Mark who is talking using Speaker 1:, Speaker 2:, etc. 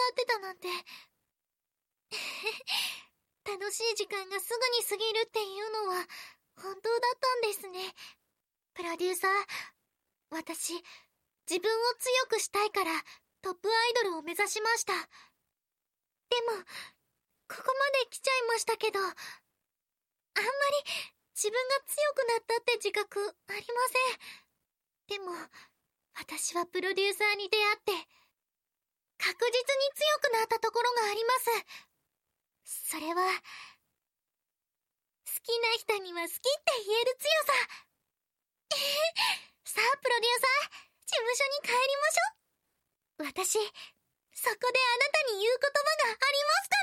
Speaker 1: ってたなんて。楽しい時間がすぐに過ぎるっていうのは本当だったんですね。プロデューサー、私、自分を強くしたいからトップアイドルを目指しました。でも、ここまで来ちゃいましたけど、あんまり自分が強くなったって自覚ありません。でも、私はプロデューサーに出会って、確実に強くなったところがあります。それは、好きな人には好きって言える強さ。さあ、プロデューサー、事務所に帰りましょう。私、そこであなたに言う言葉がありますから。